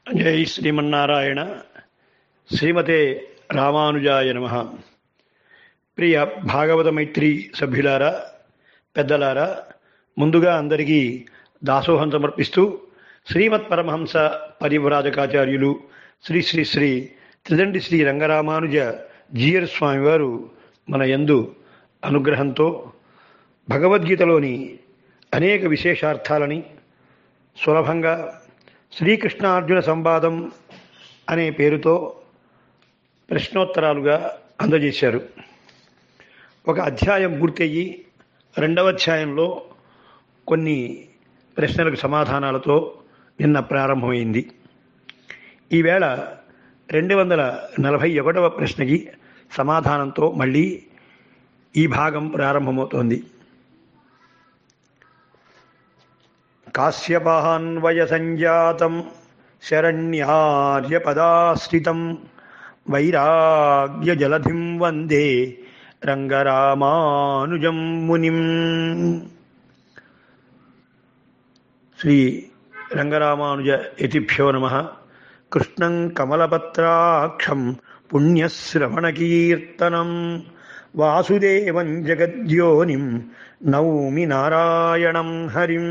జై శ్రీమన్నారాయణ. శ్రీమతే రామానుజాయ నమః. ప్రియ భాగవత మైత్రి సభ్యులారా, పెద్దలారా, ముందుగా అందరికీ దాసోహం సమర్పిస్తూ శ్రీమత్ పరమహంస పరివ్రాజకాచార్యులు శ్రీ శ్రీ శ్రీ త్రిదండి శ్రీ రంగరామానుజ జీయర్ స్వామివారు మన యందు అనుగ్రహంతో భగవద్గీతలోని అనేక విశేషార్థాలని సులభంగా శ్రీకృష్ణార్జున సంవాదం అనే పేరుతో ప్రశ్నోత్తరాలుగా అందజేశారు. ఒక అధ్యాయం పూర్తయ్యి రెండవ అధ్యాయంలో కొన్ని ప్రశ్నలకు సమాధానాలతో నిన్న ప్రారంభమైంది. ఈవేళ 241వ ప్రశ్నకి సమాధానంతో మళ్ళీ ఈ భాగం ప్రారంభమవుతోంది. కాశ్యపాన్వయ సంజాతం శరణ్యార్యపదాశ్రితం వైరాగ్య జలధిం వందే రంగరామానుజం మునిం. శ్రీ రంగరామానుజ యతిభ్యో నమః. కృష్ణం కమలపత్రాక్షం పుణ్యశ్రవణకీర్తనం వాసుదేవం జగద్యోనిం నౌమి నారాయణం హరిం.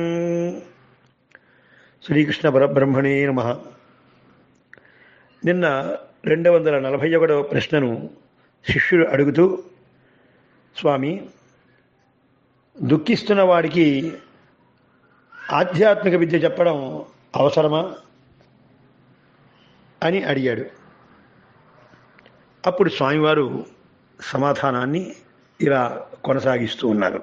శ్రీకృష్ణ పరబ్రహ్మణే నమః. నిన్న 241వ ప్రశ్నను శిష్యుడు అడుగుతూ, స్వామి, దుఃఖిస్తున్న వాడికి ఆధ్యాత్మిక విద్య చెప్పడం అవసరమా అని అడిగాడు. అప్పుడు స్వామివారు సమాధానాన్ని ఇలా కొనసాగిస్తూ ఉన్నారు.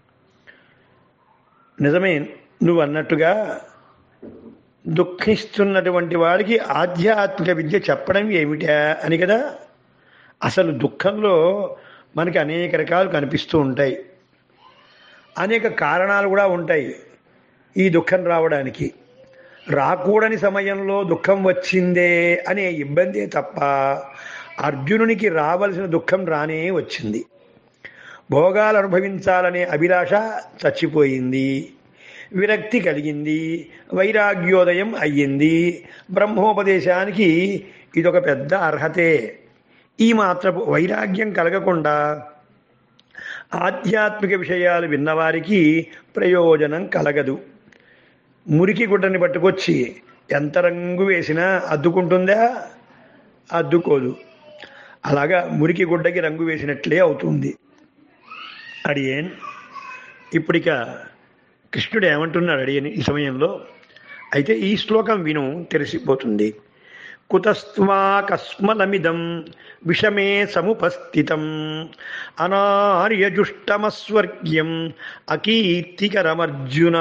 నిజమే, నువ్వు అన్నట్టుగా దుఃఖిస్తున్నటువంటి వాడికి ఆధ్యాత్మిక విద్య చెప్పడం ఏమిటా అని కదా. అసలు దుఃఖంలో మనకి అనేక రకాలు కనిపిస్తూ ఉంటాయి, అనేక కారణాలు కూడా ఉంటాయి ఈ దుఃఖం రావడానికి. రాకూడని సమయంలో దుఃఖం వచ్చిందే అనే ఇబ్బందే తప్ప అర్జునునికి రావలసిన దుఃఖం రానే వచ్చింది. భోగాలు అనుభవించాలనే అభిలాష చచ్చిపోయింది, విరక్తి కలిగింది, వైరాగ్యోదయం అయ్యింది. బ్రహ్మోపదేశానికి ఇదొక పెద్ద అర్హతే. ఈ మాత్రపు వైరాగ్యం కలగకుండా ఆధ్యాత్మిక విషయాలు విన్నవారికి ప్రయోజనం కలగదు. మురికి గుడ్డని పట్టుకొచ్చి ఎంత రంగు వేసినా అద్దుకుంటుందా? అద్దుకోదు. అలాగా మురికి గుడ్డకి రంగు వేసినట్లే అవుతుంది. అడియేన్ ఇప్పుడిక కృష్ణుడు ఏమంటున్నాడు అడియని ఈ సమయంలో? అయితే ఈ శ్లోకం విను, తెలిసిపోతుంది. కుతస్త్వాకస్మలమిదం విషమే సముపస్థితం అనార్యజుష్టమస్వర్గ్యం అకీర్తికరమర్జున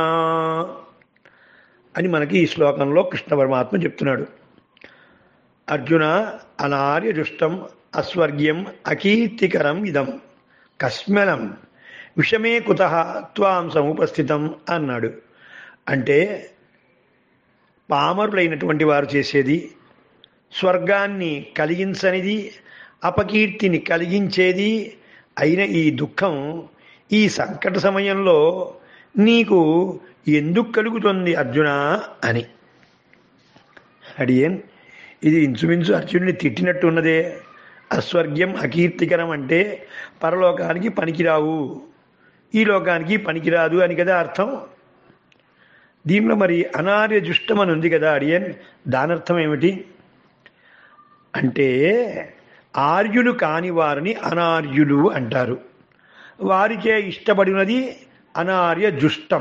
అని మనకి ఈ శ్లోకంలో కృష్ణ పరమాత్మ చెప్తున్నాడు. అర్జున, అనార్యజుష్టం అస్వర్గ్యం అకీర్తికరం ఇదం కస్మలం విషమే కుతః త్వాం సముపస్థితం అన్నాడు. అంటే పామరులైనటువంటి వారు చేసేది, స్వర్గాన్ని కలిగించనిది, అపకీర్తిని కలిగించేది అయిన ఈ దుఃఖం ఈ సంకట సమయంలో నీకు ఎందుకు కలుగుతుంది అర్జున అని అడిగేన్. ఇది ఇంచుమించు అర్జునుడిని తిట్టినట్టు ఉన్నదే. అస్వర్గ్యం అకీర్తికరం అంటే పరలోకానికి పనికిరావు, ఈ లోకానికి పనికిరాదు అని కదా అర్థం. దీనిలో మరి అనార్యజుష్టం అని ఉంది కదా అడియన్, దానర్థం ఏమిటి అంటే ఆర్యులు కాని వారిని అనార్యులు అంటారు. వారిచే ఇష్టపడినది అనార్యజుష్టం.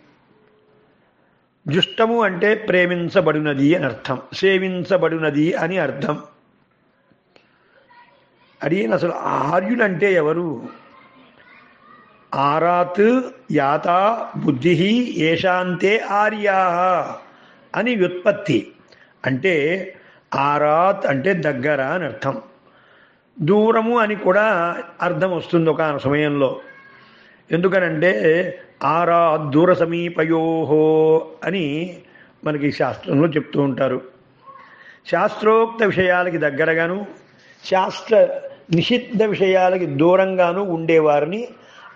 జుష్టము అంటే ప్రేమించబడినది అని అర్థం, సేవించబడినది అని అర్థం. అడిగిన అసలు ఆర్యులంటే ఎవరు? ఆరాత్ యాత బుద్ధి ఏషాంతే ఆర్యా అని వ్యుత్పత్తి. అంటే ఆరాత్ అంటే దగ్గర అని అర్థం, దూరము అని కూడా అర్థం వస్తుంది ఒక సమయంలో. ఎందుకనంటే ఆరాత్ దూర సమీపయోహో అని మనకి శాస్త్రంలో చెప్తూ ఉంటారు. శాస్త్రోక్త విషయాలకి దగ్గరగాను, శాస్త్ర నిషిద్ధ విషయాలకి దూరంగాను ఉండేవారిని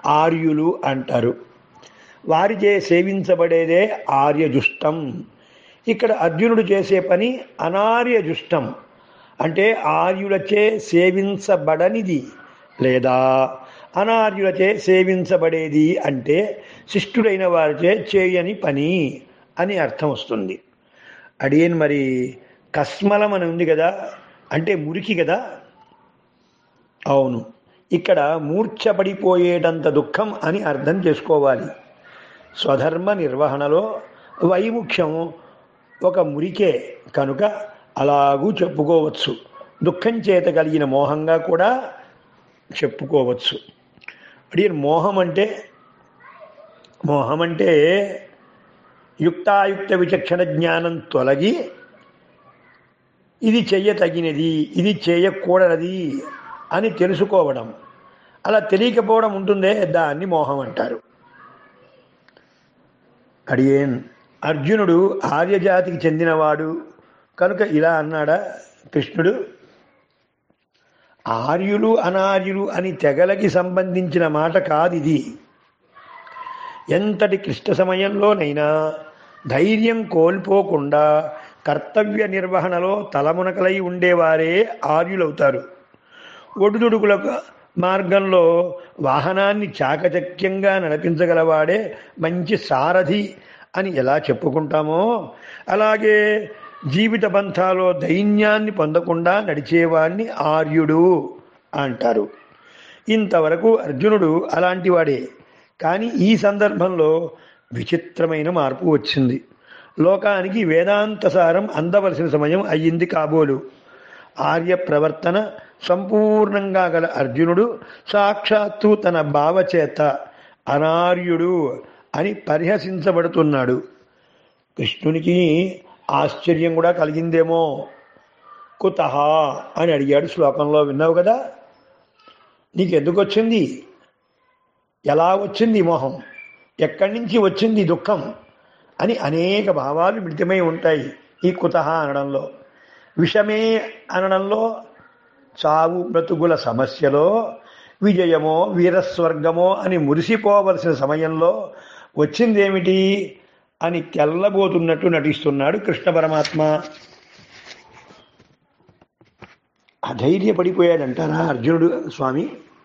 ఆర్యులు అంటారు. వారిచే సేవించబడేదే ఆర్యజుష్టం. ఇక్కడ అర్జునుడు చేసే పని అనార్యజుష్టం, అంటే ఆర్యులచే సేవించబడనిది, లేదా అనార్యులచే సేవించబడేది అంటే శిష్టుడైన వారిచే చేయని పని అని అర్థం వస్తుంది. అడియన్ మరి కస్మలం అని ఉంది కదా, అంటే మురికి కదా. అవును, ఇక్కడ మూర్ఛపడిపోయేటంత దుఃఖం అని అర్థం చేసుకోవాలి. స్వధర్మ నిర్వహణలో వైముఖ్యం ఒక మురికే కనుక అలాగూ చెప్పుకోవచ్చు. దుఃఖం చేత కలిగిన మోహంగా కూడా చెప్పుకోవచ్చు. అడిగిన మోహం అంటే యుక్తాయుక్త విచక్షణ జ్ఞానం తొలగి ఇది చెయ్యతగినది, ఇది చేయకూడనిది అని తెలుసుకోవడం. అలా తెలియకపోవడం ఉంటుందే, దాన్ని మోహం అంటారు. అడియేన్ అర్జునుడు ఆర్యజాతికి చెందినవాడు కనుక ఇలా అన్నాడా కృష్ణుడు? ఆర్యులు అనార్యులు అని తెగలకి సంబంధించిన మాట కాదిది. ఎంతటి క్లిష్ట సమయంలోనైనా ధైర్యం కోల్పోకుండా కర్తవ్య నిర్వహణలో తలమునకలై ఉండేవారే ఆర్యులవుతారు. ఒడుదుడుకుల మార్గంలో వాహనాన్ని చాకచక్యంగా నడిపించగలవాడే మంచి సారథి అని ఎలా చెప్పుకుంటామో, అలాగే జీవిత పంథాలో దైన్యాన్ని పొందకుండా నడిచేవాడిని ఆర్యుడు అంటారు. ఇంతవరకు అర్జునుడు అలాంటి వాడే. కానీ ఈ సందర్భంలో విచిత్రమైన మార్పు వచ్చింది. లోకానికి వేదాంతసారం అందవలసిన సమయం అయ్యింది కాబోలు. ఆర్య ప్రవర్తన సంపూర్ణంగా గల అర్జునుడు సాక్షాత్తు తన భావచేత అనార్యుడు అని పరిహసించబడుతున్నాడు. కృష్ణునికి ఆశ్చర్యం కూడా కలిగిందేమో. కుతః అని అడిగాడు. శ్లోకంలో విన్నావు కదా, నీకెందుకు వచ్చింది, ఎలా వచ్చింది మోహం, ఎక్కడి నుంచి వచ్చింది దుఃఖం అని అనేక భావాలు మిళితమై ఉంటాయి ఈ కుతః అనడంలో. విషమే అనడంలో, చావు బ్రతుకుల సమస్యలో, విజయమో వీరస్వర్గమో అని మురిసిపోవలసిన సమయంలో వచ్చిందేమిటి అని తెల్లబోతున్నట్టు నటిస్తున్నాడు కృష్ణ పరమాత్మ. అధైర్యపడిపోయాడంటారా అర్జునుడు స్వామి?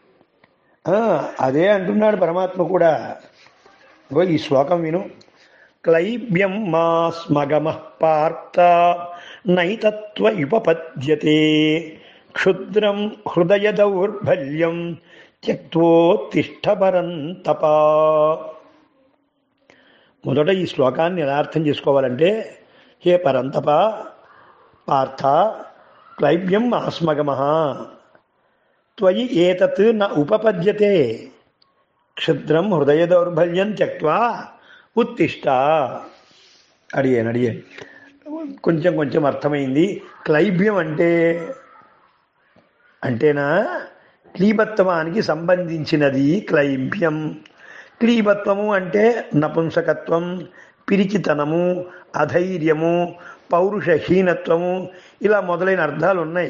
అదే అంటున్నాడు పరమాత్మ కూడా. ఈ శ్లోకం విను. క్లైబ్యం మా స్మగమః పార్థ నైతత్వ ఉపపద్యతే క్షుద్రం హృదయ దౌర్బల్యం త్యక్తోత్తిష్ఠ పరంతప. మొదట ఈ శ్లోకాన్ని ఎలా అర్థం చేసుకోవాలంటే, హే పరంతప పార్థ క్లైబ్యం ఆస్మగమః త్వయి ఏతత్ న ఉపపద్యతే క్షుద్రం హృదయ దౌర్బల్యం త్యక్త్వా ఉత్తిష్ట. అడిగాను కొంచెం అర్థమైంది. క్లైబ్యం అంటేనా క్లీబత్వానికి సంబంధించినది క్లైబ్యం. క్లీబత్వము అంటే నపుంసకత్వం, పిరికితనము, అధైర్యము, పౌరుషహీనత్వము, ఇలా మొదలైన అర్థాలు ఉన్నాయి.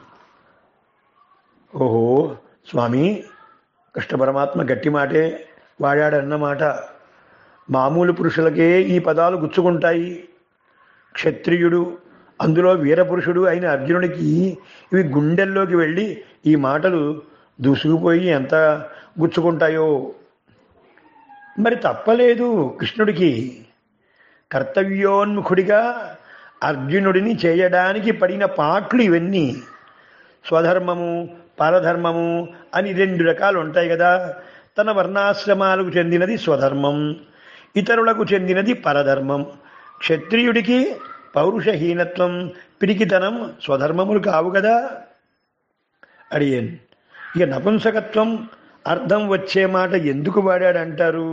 ఓహో స్వామి, కృష్ణ పరమాత్మ గట్టి మాటే వాడాడన్నమాట. మామూలు పురుషులకే ఈ పదాలు గుచ్చుకుంటాయి. క్షత్రియుడు, అందులో వీరపురుషుడు అయిన అర్జునుడికి ఇవి గుండెల్లోకి వెళ్ళి ఈ మాటలు దూసుకుపోయి ఎంత గుచ్చుకుంటాయో. మరి తప్పలేదు కృష్ణుడికి. కర్తవ్యోన్ముఖుడిగా అర్జునుడిని చేయడానికి పడిన పాట్లు ఇవన్నీ. స్వధర్మము పరధర్మము అని రెండు రకాలు ఉంటాయి కదా. తన వర్ణాశ్రమాలకు చెందినది స్వధర్మం, ఇతరులకు చెందినది పరధర్మం. క్షత్రియుడికి పౌరుషహీనత్వం, పిరికితనం స్వధర్మములు కావు కదా. అడిగాను. ఇక నపుంసకత్వం అర్థం వచ్చే మాట ఎందుకు వాడాడంటారు?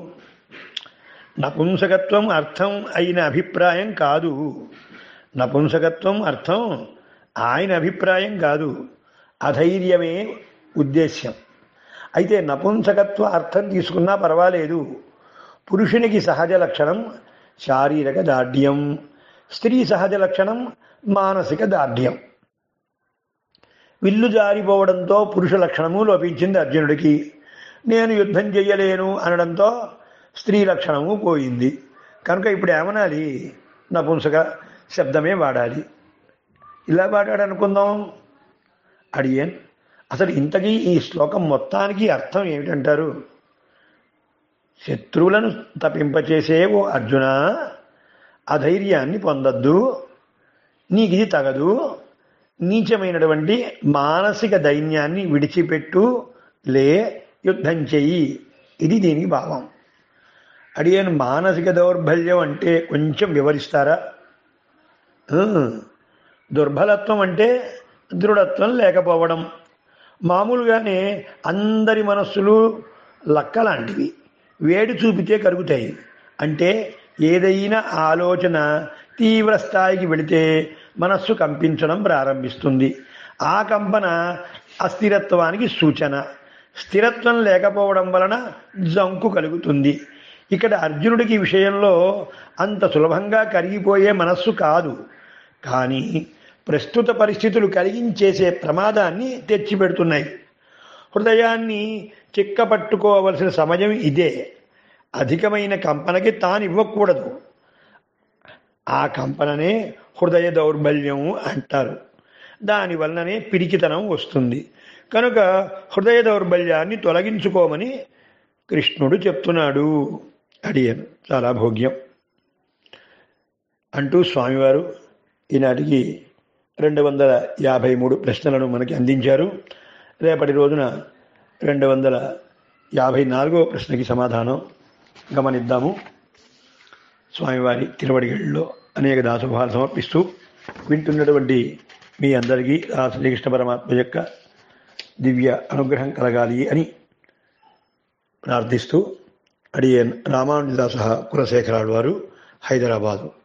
నపుంసకత్వం అర్థం అయిన అభిప్రాయం కాదు. నపుంసకత్వం అర్థం ఆయన అభిప్రాయం కాదు. అధైర్యమే ఉద్దేశ్యం. అయితే నపుంసకత్వ అర్థం తీసుకున్నా పర్వాలేదు. పురుషునికి సహజ లక్షణం శారీరక దార్ఢ్యం, స్త్రీ సహజ లక్షణం మానసిక దార్ఢ్యం. విల్లు జారిపోవడంతో పురుష లక్షణము లోపించింది అర్జునుడికి. నేను యుద్ధం చెయ్యలేను అనడంతో స్త్రీ లక్షణము పోయింది. కనుక ఇప్పుడు ఏమనాలి? నపుంసక శబ్దమే వాడాలి. ఇలా వాడాడు అనుకుందాం. అడియన్ అసలు ఇంతకీ ఈ శ్లోకం మొత్తానికి అర్థం ఏమిటంటారు? శత్రువులను తపింపచేసే ఓ అర్జున, అధైర్యాన్ని పొందొద్దు, నీకు ఇది తగదు, నీచమైనటువంటి మానసిక దైన్యాన్ని విడిచిపెట్టు, లే, యుద్ధం చెయ్యి. ఇది దీనికి భావం. అడియన్ మానసిక దౌర్బల్యం అంటే కొంచెం వివరిస్తారా? దుర్బలత్వం అంటే దృఢత్వం లేకపోవడం. మామూలుగానే అందరి మనస్సులు లక్కలాంటివి, వేడి చూపితే కరుగుతాయి. అంటే ఏదైనా ఆలోచన తీవ్ర స్థాయికి వెళితే మనస్సు కంపించడం ప్రారంభిస్తుంది. ఆ కంపన అస్థిరత్వానికి సూచన. స్థిరత్వం లేకపోవడం వలన జంకు కలుగుతుంది. ఇక్కడ అర్జునుడికి విషయంలో అంత సులభంగా కరిగిపోయే మనస్సు కాదు, కానీ ప్రస్తుత పరిస్థితులు కలిగించేసే ప్రమాదాన్ని తెచ్చిపెడుతున్నాయి. హృదయాన్ని చిక్కపట్టుకోవలసిన సమయం ఇదే. అధికమైన కంపనకి తానివ్వకూడదు. ఆ కంపననే హృదయ దౌర్బల్యం అంటారు. దానివల్లనే పిరికితనం వస్తుంది. కనుక హృదయ దౌర్బల్యాన్ని తొలగించుకోమని కృష్ణుడు చెప్తున్నాడు. అడియను చాలా భోగ్యం అంటూ స్వామివారు ఈనాటికి 253 ప్రశ్నలను మనకి అందించారు. రేపటి రోజున 254వ ప్రశ్నకి సమాధానం గమనిద్దాము. స్వామివారి తిరువడిగళ్ళలో అనేక దాసోభాలు సమర్పిస్తూ వింటున్నటువంటి మీ అందరికీ ఆ శ్రీకృష్ణ పరమాత్మ యొక్క దివ్య అనుగ్రహం కలగాలి అని ప్రార్థిస్తూ అడియన్ రామానుజదాస కులశేఖరాడు వారు, హైదరాబాదు.